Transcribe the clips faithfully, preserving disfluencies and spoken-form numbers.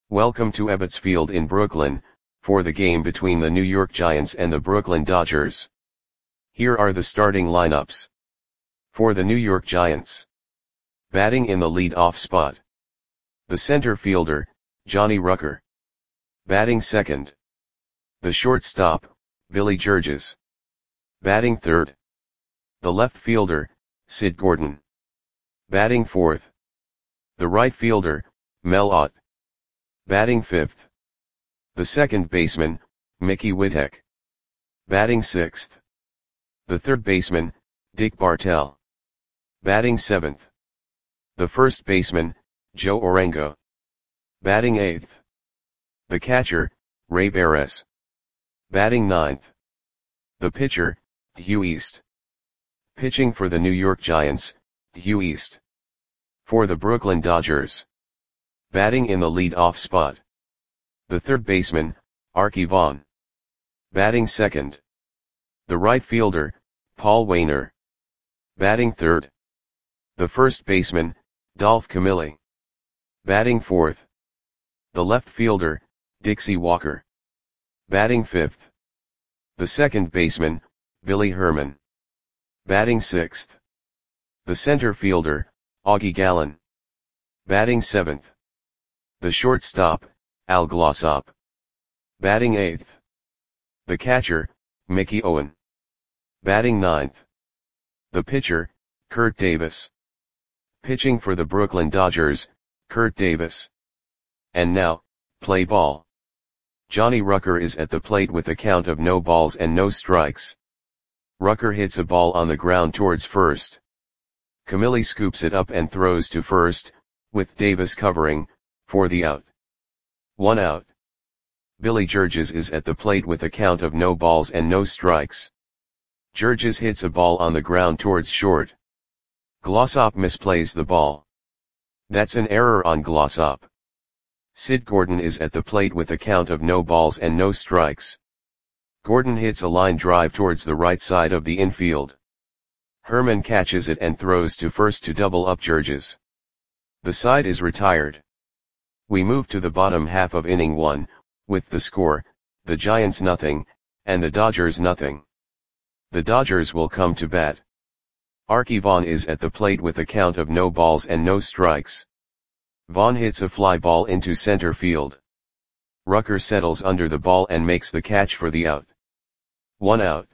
Welcome to Ebbets Field in Brooklyn, for the game between the New York Giants and the Brooklyn Dodgers. Here are the starting lineups. For the New York Giants. Batting in the lead-off spot. The center fielder, Johnny Rucker. Batting second. The shortstop, Billy Georges. Batting third. The left fielder, Sid Gordon. Batting fourth. The right fielder, Mel Ott. Batting fifth. The second baseman, Mickey Whittek. Batting sixth. The third baseman, Dick Bartell. Batting seventh. The first baseman, Joe Orango. Batting eighth. The catcher, Ray Beres. Batting ninth. The pitcher, Hugh East. Pitching for the New York Giants, Hugh East. For the Brooklyn Dodgers. Batting in the lead-off spot. The third baseman, Arky Vaughan. Batting second. The right fielder, Paul Waner. Batting third. The first baseman, Dolph Camilli. Batting fourth. The left fielder, Dixie Walker. Batting fifth. The second baseman, Billy Herman. Batting sixth. The center fielder, Augie Gallen. Batting seventh. The shortstop, Al Glossop. Batting eighth. The catcher, Mickey Owen. Batting ninth. The pitcher, Kurt Davis. Pitching for the Brooklyn Dodgers, Kurt Davis. And now, play ball. Johnny Rucker is at the plate with a count of no balls and no strikes. Rucker hits a ball on the ground towards first. Camilli scoops it up and throws to first, with Davis covering, for the out. One out. Billy Georges is at the plate with a count of no balls and no strikes. Georges hits a ball on the ground towards short. Glossop misplays the ball. That's an error on Glossop. Sid Gordon is at the plate with a count of no balls and no strikes. Gordon hits a line drive towards the right side of the infield. Herman catches it and throws to first to double up Georges. The side is retired. We move to the bottom half of inning one, with the score, the Giants nothing, and the Dodgers nothing. The Dodgers will come to bat. Arky Vaughan is at the plate with a count of no balls and no strikes. Vaughan hits a fly ball into center field. Rucker settles under the ball and makes the catch for the out. One out.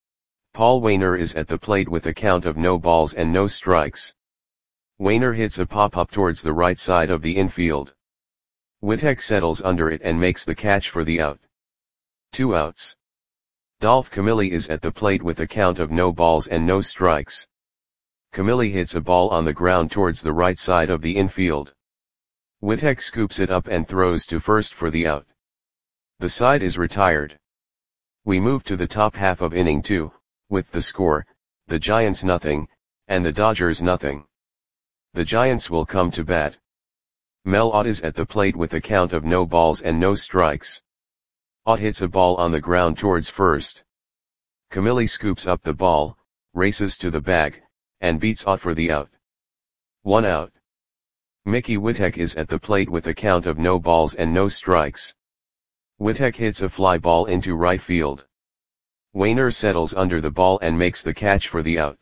Paul Waner is at the plate with a count of no balls and no strikes. Waner hits a pop-up towards the right side of the infield. Whittek settles under it and makes the catch for the out. Two outs. Dolph Camilli is at the plate with a count of no balls and no strikes. Camilli hits a ball on the ground towards the right side of the infield. Whittek scoops it up and throws to first for the out. The side is retired. We move to the top half of inning two, with the score, the Giants nothing, and the Dodgers nothing. The Giants will come to bat. Mel Ott is at the plate with a count of no balls and no strikes. Ott hits a ball on the ground towards first. Camilli scoops up the ball, races to the bag, and beats Ott for the out. One out. Mickey Whittek is at the plate with a count of no balls and no strikes. Whittek hits a fly ball into right field. Waner settles under the ball and makes the catch for the out.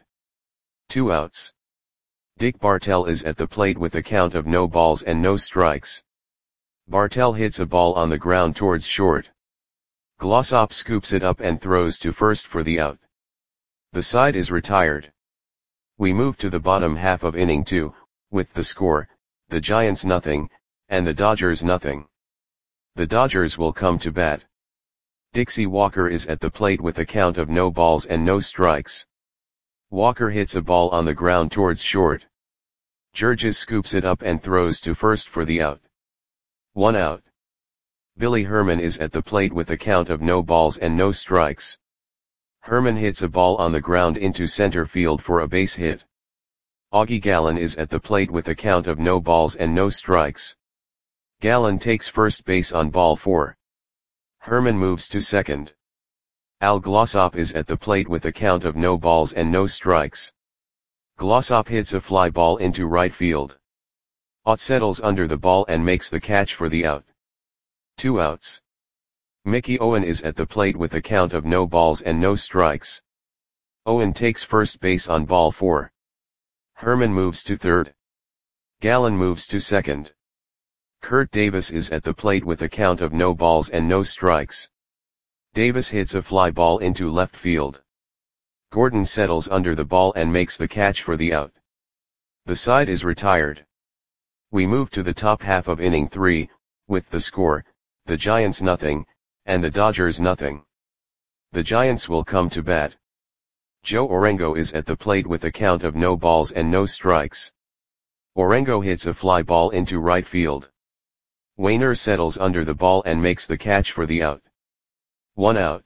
Two outs. Dick Bartell is at the plate with a count of no balls and no strikes. Bartell hits a ball on the ground towards short. Glossop scoops it up and throws to first for the out. The side is retired. We move to the bottom half of inning two, with the score, the Giants nothing, and the Dodgers nothing. The Dodgers will come to bat. Dixie Walker is at the plate with a count of no balls and no strikes. Walker hits a ball on the ground towards short. Georges scoops it up and throws to first for the out. One out. Billy Herman is at the plate with a count of no balls and no strikes. Herman hits a ball on the ground into center field for a base hit. Augie Gallen is at the plate with a count of no balls and no strikes. Gallen takes first base on ball four. Herman moves to second. Al Glossop is at the plate with a count of no balls and no strikes. Glossop hits a fly ball into right field. Ott settles under the ball and makes the catch for the out. Two outs. Mickey Owen is at the plate with a count of no balls and no strikes. Owen takes first base on ball four. Herman moves to third. Gallen moves to second. Kurt Davis is at the plate with a count of no balls and no strikes. Davis hits a fly ball into left field. Gordon settles under the ball and makes the catch for the out. The side is retired. We move to the top half of inning three, with the score, the Giants nothing, and the Dodgers nothing. The Giants will come to bat. Joe Orengo is at the plate with a count of no balls and no strikes. Orengo hits a fly ball into right field. Wainer settles under the ball and makes the catch for the out. One out.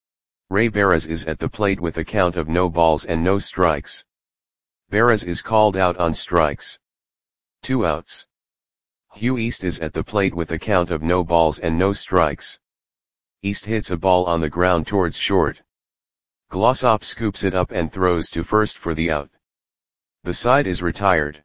Ray Barras is at the plate with a count of no balls and no strikes. Barras is called out on strikes. Two outs. Hugh East is at the plate with a count of no balls and no strikes. East hits a ball on the ground towards short. Glossop scoops it up and throws to first for the out. The side is retired.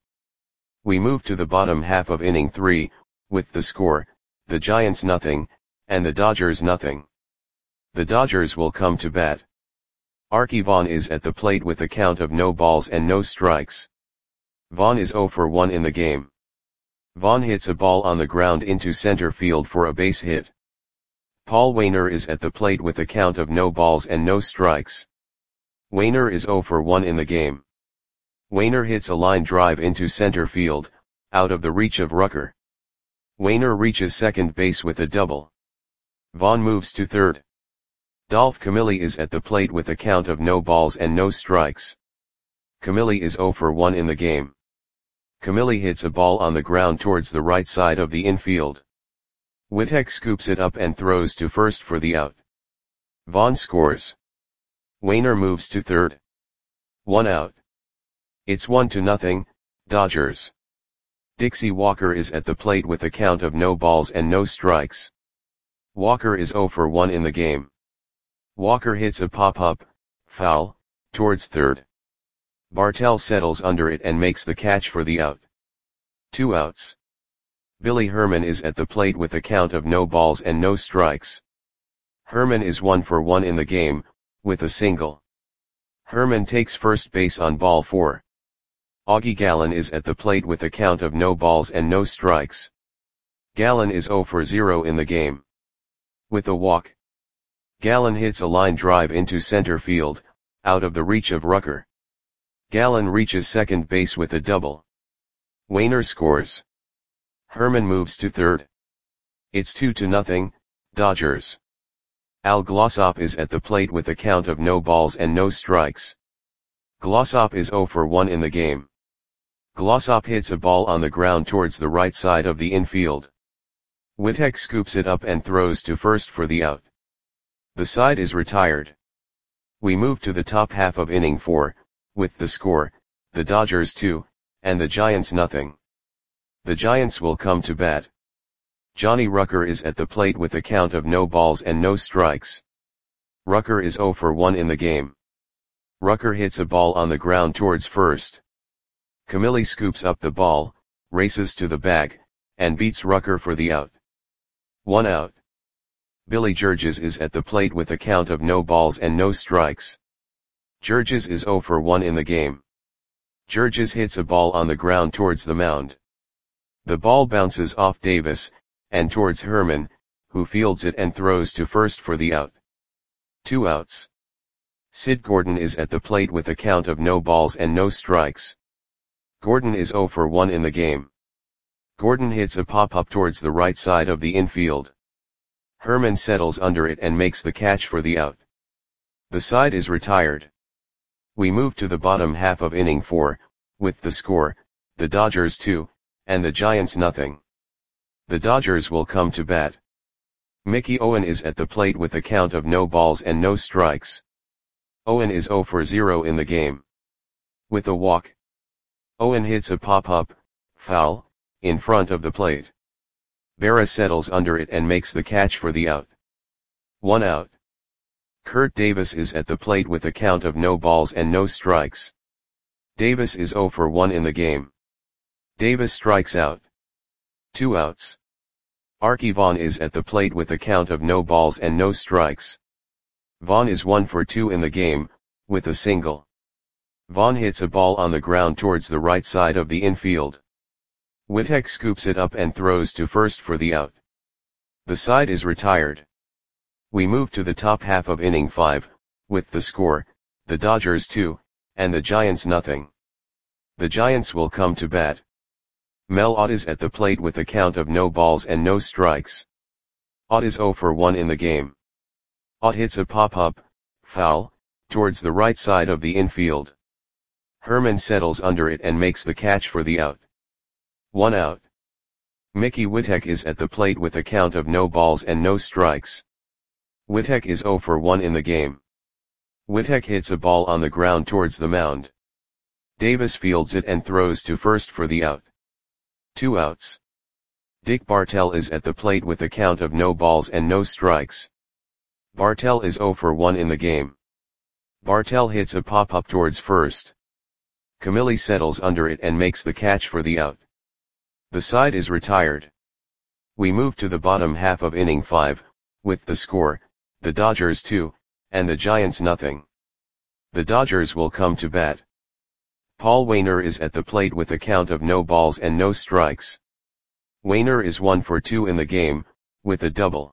We move to the bottom half of inning three, with the score, the Giants nothing, and the Dodgers nothing. The Dodgers will come to bat. Archie Vaughn is at the plate with a count of no balls and no strikes. Vaughn is oh for one in the game. Vaughn hits a ball on the ground into center field for a base hit. Paul Wainer is at the plate with a count of no balls and no strikes. Wainer is oh for one in the game. Wainer hits a line drive into center field, out of the reach of Rucker. Wainer reaches second base with a double. Vaughn moves to third. Dolph Camilli is at the plate with a count of no balls and no strikes. Camilli is oh for one in the game. Camilli hits a ball on the ground towards the right side of the infield. Wittek scoops it up and throws to first for the out. Vaughn scores. Wainer moves to third. One out. It's one to nothing, Dodgers. Dixie Walker is at the plate with a count of no balls and no strikes. Walker is oh for one in the game. Walker hits a pop-up, foul, towards third. Bartell settles under it and makes the catch for the out. Two outs. Billy Herman is at the plate with a count of no balls and no strikes. Herman is one for one in the game, with a single. Herman takes first base on ball four. Augie Gallen is at the plate with a count of no balls and no strikes. Gallen is oh for zero in the game. With a walk. Gallen hits a line drive into center field, out of the reach of Rucker. Gallen reaches second base with a double. Wainer scores. Herman moves to third. It's two to nothing, Dodgers. Al Glossop is at the plate with a count of no balls and no strikes. Glossop is oh for one in the game. Glossop hits a ball on the ground towards the right side of the infield. Wittek scoops it up and throws to first for the out. The side is retired. We move to the top half of inning four, with the score, the Dodgers two, and the Giants nothing. The Giants will come to bat. Johnny Rucker is at the plate with a count of no balls and no strikes. Rucker is oh for one in the game. Rucker hits a ball on the ground towards first. Camilli scoops up the ball, races to the bag, and beats Rucker for the out. One out. Billy Georges is at the plate with a count of no balls and no strikes. Georges is oh for one in the game. Georges hits a ball on the ground towards the mound. The ball bounces off Davis, and towards Herman, who fields it and throws to first for the out. Two outs. Sid Gordon is at the plate with a count of no balls and no strikes. Gordon is oh for one in the game. Gordon hits a pop-up towards the right side of the infield. Herman settles under it and makes the catch for the out. The side is retired. We move to the bottom half of inning four, with the score, the Dodgers two, and the Giants nothing. The Dodgers will come to bat. Mickey Owen is at the plate with a count of no balls and no strikes. Owen is oh for zero in the game. With a walk. Owen hits a pop-up, foul, in front of the plate. Barras settles under it and makes the catch for the out. One out. Kurt Davis is at the plate with a count of no balls and no strikes. Davis is oh for one in the game. Davis strikes out. Two outs. Arky Vaughan is at the plate with a count of no balls and no strikes. Vaughan is one for two in the game, with a single. Vaughan hits a ball on the ground towards the right side of the infield. Wittek scoops it up and throws to first for the out. The side is retired. We move to the top half of inning five, with the score, the Dodgers two, and the Giants nothing. The Giants will come to bat. Mel Ott is at the plate with a count of no balls and no strikes. Ott is oh for one in the game. Ott hits a pop-up, foul, towards the right side of the infield. Herman settles under it and makes the catch for the out. One out. Mickey Wittek is at the plate with a count of no balls and no strikes. Wittek is oh for one in the game. Wittek hits a ball on the ground towards the mound. Davis fields it and throws to first for the out. Two outs. Dick Bartell is at the plate with a count of no balls and no strikes. Bartell is oh for one in the game. Bartell hits a pop-up towards first. Camilli settles under it and makes the catch for the out. The side is retired. We move to the bottom half of inning five, with the score, the Dodgers two, and the Giants nothing. The Dodgers will come to bat. Paul Waner is at the plate with a count of no balls and no strikes. Waner is one for two in the game, with a double.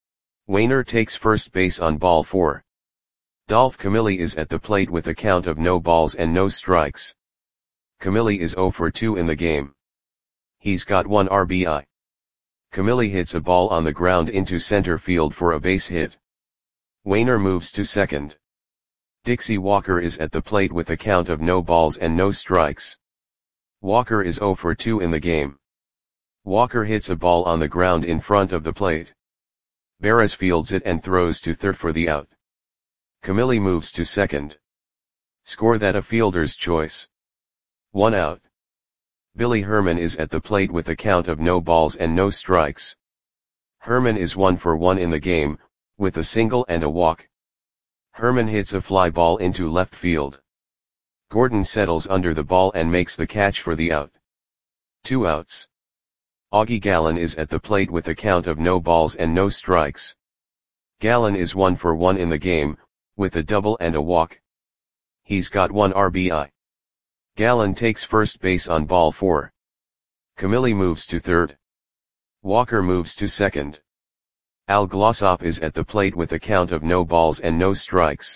Waner takes first base on ball four. Dolph Camilli is at the plate with a count of no balls and no strikes. Camilli is oh for two in the game. He's got one R B I. Camilli hits a ball on the ground into center field for a base hit. Waner moves to second. Dixie Walker is at the plate with a count of no balls and no strikes. Walker is oh for two in the game. Walker hits a ball on the ground in front of the plate. Barres fields it and throws to third for the out. Camilli moves to second. Score that a fielder's choice. One out. Billy Herman is at the plate with a count of no balls and no strikes. Herman is one for one in the game, with a single and a walk. Herman hits a fly ball into left field. Gordon settles under the ball and makes the catch for the out. Two outs. Augie Gallen is at the plate with a count of no balls and no strikes. Gallen is one for one in the game, with a double and a walk. He's got one R B I. Gallen takes first base on ball four. Camilli moves to third. Walker moves to second. Al Glossop is at the plate with a count of no balls and no strikes.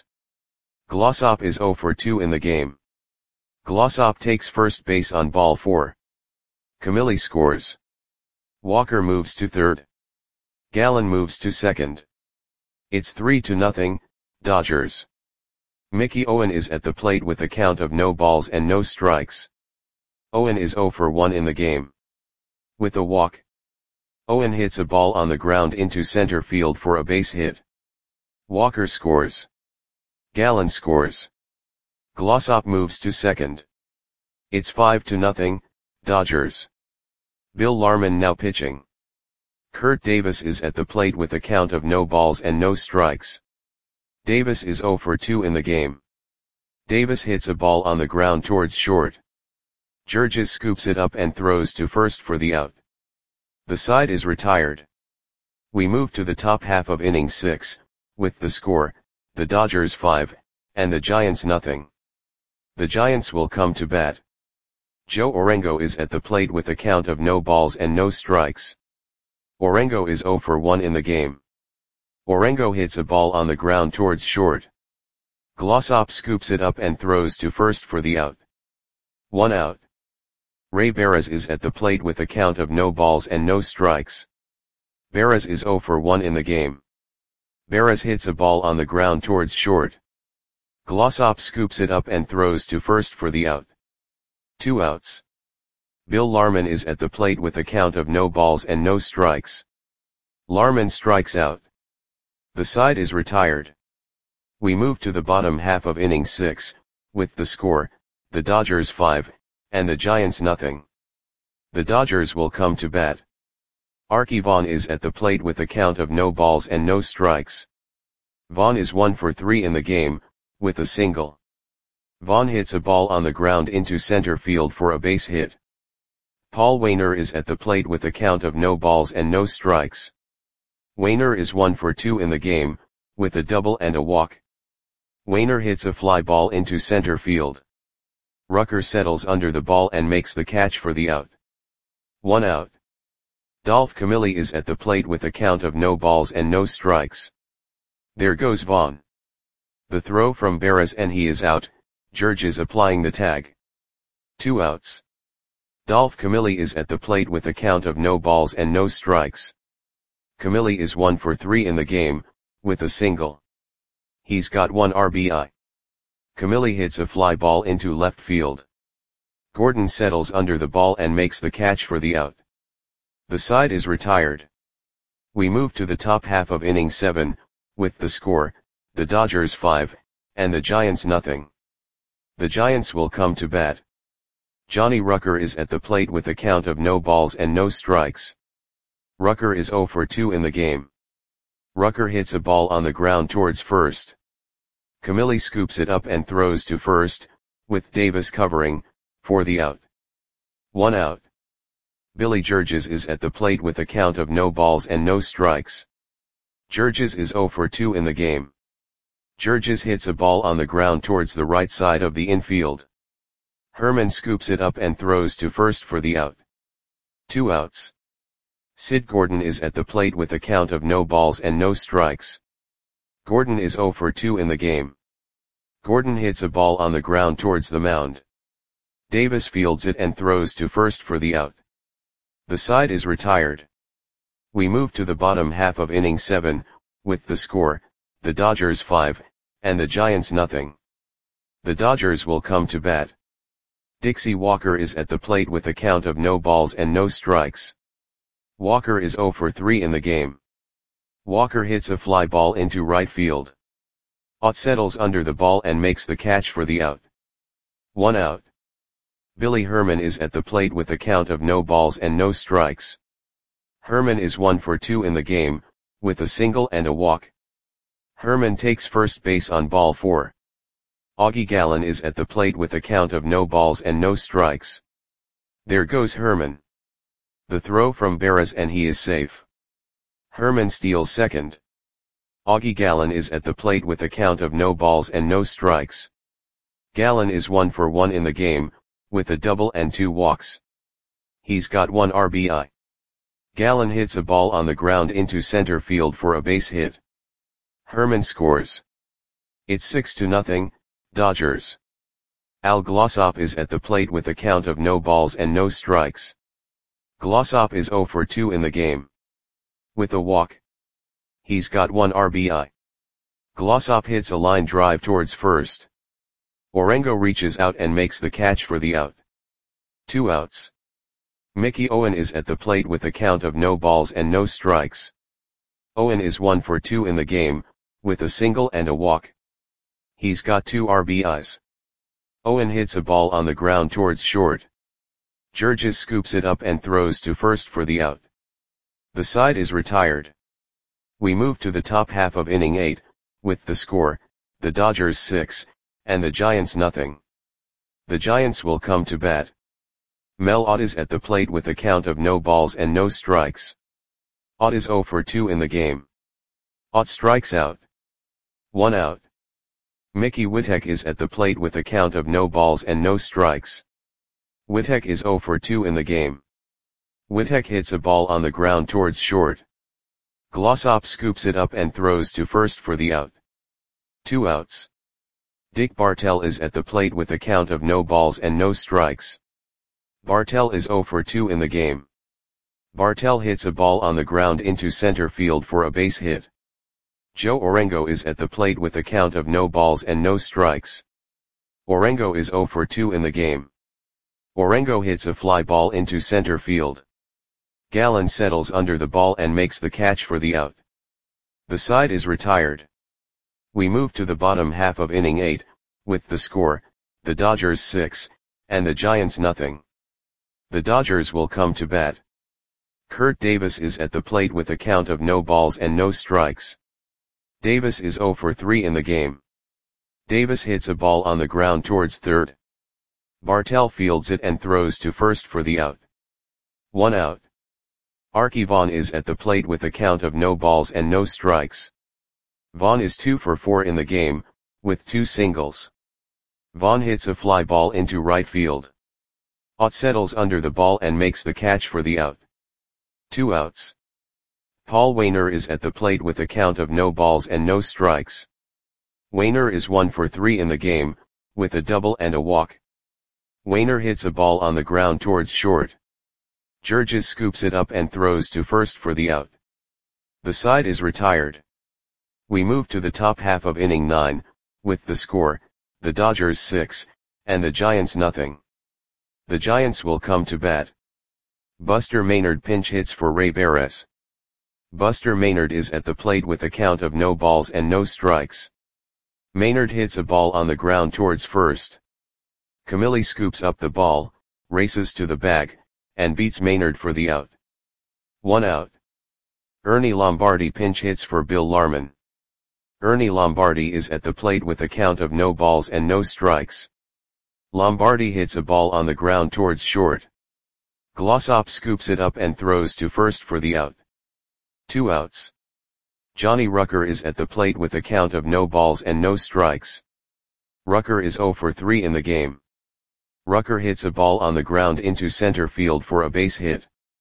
Glossop is oh for two in the game. Glossop takes first base on ball four. Camilli scores. Walker moves to third. Gallen moves to second. It's three to nothing, Dodgers. Mickey Owen is at the plate with a count of no balls and no strikes. Owen is oh for one in the game. With a walk. Owen hits a ball on the ground into center field for a base hit. Walker scores. Gallen scores. Glossop moves to second. It's five to nothing, Dodgers. Bill Larman now pitching. Kurt Davis is at the plate with a count of no balls and no strikes. Davis is oh for two in the game. Davis hits a ball on the ground towards short. Georges scoops it up and throws to first for the out. The side is retired. We move to the top half of inning six, with the score, the Dodgers five, and the Giants nothing. The Giants will come to bat. Joe Orengo is at the plate with a count of no balls and no strikes. Orengo is oh for one in the game. Orengo hits a ball on the ground towards short. Glossop scoops it up and throws to first for the out. One out. Ray Barres is at the plate with a count of no balls and no strikes. Barres is oh for one in the game. Barres hits a ball on the ground towards short. Glossop scoops it up and throws to first for the out. Two outs. Bill Larman is at the plate with a count of no balls and no strikes. Larman strikes out. The side is retired. We move to the bottom half of inning six, with the score, the Dodgers five, and the Giants nothing. The Dodgers will come to bat. Arky Vaughan is at the plate with a count of no balls and no strikes. Vaughan is one for three in the game, with a single. Vaughan hits a ball on the ground into center field for a base hit. Paul Waner is at the plate with a count of no balls and no strikes. Waner is one for two in the game, with a double and a walk. Waner hits a fly ball into center field. Rucker settles under the ball and makes the catch for the out. One out. Dolph Camilli is at the plate with a count of no balls and no strikes. There goes Vaughn. The throw from Barras and he is out, Georges applying the tag. Two outs. Dolph Camilli is at the plate with a count of no balls and no strikes. Camilli is one for three in the game, with a single. He's got one R B I. Camilli hits a fly ball into left field. Gordon settles under the ball and makes the catch for the out. The side is retired. We move to the top half of inning seven, with the score, the Dodgers five, and the Giants nothing. The Giants will come to bat. Johnny Rucker is at the plate with a count of no balls and no strikes. Rucker is zero for two in the game. Rucker hits a ball on the ground towards first. Camilli scoops it up and throws to first, with Davis covering, for the out. One out. Billy Georges is at the plate with a count of no balls and no strikes. Georges is zero for two in the game. Georges hits a ball on the ground towards the right side of the infield. Herman scoops it up and throws to first for the out. Two outs. Sid Gordon is at the plate with a count of no balls and no strikes. Gordon is zero for two in the game. Gordon hits a ball on the ground towards the mound. Davis fields it and throws to first for the out. The side is retired. We move to the bottom half of inning seven, with the score, the Dodgers five, and the Giants nothing. The Dodgers will come to bat. Dixie Walker is at the plate with a count of no balls and no strikes. Walker is zero for three in the game. Walker hits a fly ball into right field. Ott settles under the ball and makes the catch for the out. One out. Billy Herman is at the plate with a count of no balls and no strikes. Herman is one for two in the game, with a single and a walk. Herman takes first base on ball four. Augie Gallen is at the plate with a count of no balls and no strikes. There goes Herman. The throw from Barras and he is safe. Herman steals second. Augie Gallen is at the plate with a count of no balls and no strikes. Gallen is one for one in the game, with a double and two walks. He's got one R B I. Gallen hits a ball on the ground into center field for a base hit. Herman scores. It's six to nothing, Dodgers. Al Glossop is at the plate with a count of no balls and no strikes. Glossop is zero for two in the game. With a walk. He's got one R B I. Glossop hits a line drive towards first. Orengo reaches out and makes the catch for the out. Two outs. Mickey Owen is at the plate with a count of no balls and no strikes. Owen is one for two in the game, with a single and a walk. He's got two R B Is. Owen hits a ball on the ground towards short. Georges scoops it up and throws to first for the out. The side is retired. We move to the top half of inning eight, with the score, the Dodgers six, and the Giants nothing. The Giants will come to bat. Mel Ott is at the plate with a count of no balls and no strikes. Ott is zero for two in the game. Ott strikes out. One out. Mickey Witek is at the plate with a count of no balls and no strikes. Witek is zero for two in the game. Witek hits a ball on the ground towards short. Glossop scoops it up and throws to first for the out. Two outs. Dick Bartell is at the plate with a count of no balls and no strikes. Bartell is zero for two in the game. Bartell hits a ball on the ground into center field for a base hit. Joe Orengo is at the plate with a count of no balls and no strikes. Orengo is zero for two in the game. Orengo hits a fly ball into center field. Gallen settles under the ball and makes the catch for the out. The side is retired. We move to the bottom half of inning eight, with the score, the Dodgers six, and the Giants nothing. The Dodgers will come to bat. Kurt Davis is at the plate with a count of no balls and no strikes. Davis is zero for three in the game. Davis hits a ball on the ground towards third. Bartell fields it and throws to first for the out. One out. Arky Vaughan is at the plate with a count of no balls and no strikes. Vaughan is two for four in the game, with two singles. Vaughan hits a fly ball into right field. Ott settles under the ball and makes the catch for the out. Two outs. Paul Waner is at the plate with a count of no balls and no strikes. Waner is one for three in the game, with a double and a walk. Waner hits a ball on the ground towards short. Georges scoops it up and throws to first for the out. The side is retired. We move to the top half of inning nine, with the score, the Dodgers six, and the Giants nothing. The Giants will come to bat. Buster Maynard pinch hits for Ray Barres. Buster Maynard is at the plate with a count of no balls and no strikes. Maynard hits a ball on the ground towards first. Camilli scoops up the ball, races to the bag, and beats Maynard for the out. One out. Ernie Lombardi pinch hits for Bill Larman. Ernie Lombardi is at the plate with a count of no balls and no strikes. Lombardi hits a ball on the ground towards short. Glossop scoops it up and throws to first for the out. Two outs. Johnny Rucker is at the plate with a count of no balls and no strikes. Rucker is zero for three in the game. Rucker hits a ball on the ground into center field for a base hit.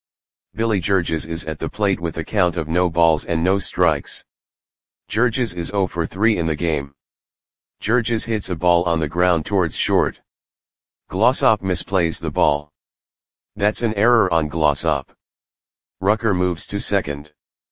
Billy Georges is at the plate with a count of no balls and no strikes. Georges is zero for three in the game. Georges hits a ball on the ground towards short. Glossop misplays the ball. That's an error on Glossop. Rucker moves to second.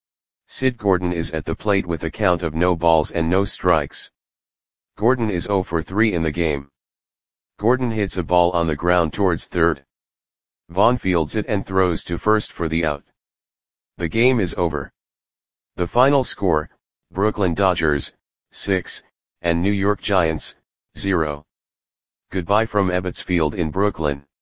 Sid Gordon is at the plate with a count of no balls and no strikes. Gordon is zero for three in the game. Gordon hits a ball on the ground towards third. Vaughan fields it and throws to first for the out. The game is over. The final score, Brooklyn Dodgers, six, and New York Giants, zero. Goodbye from Ebbets Field in Brooklyn.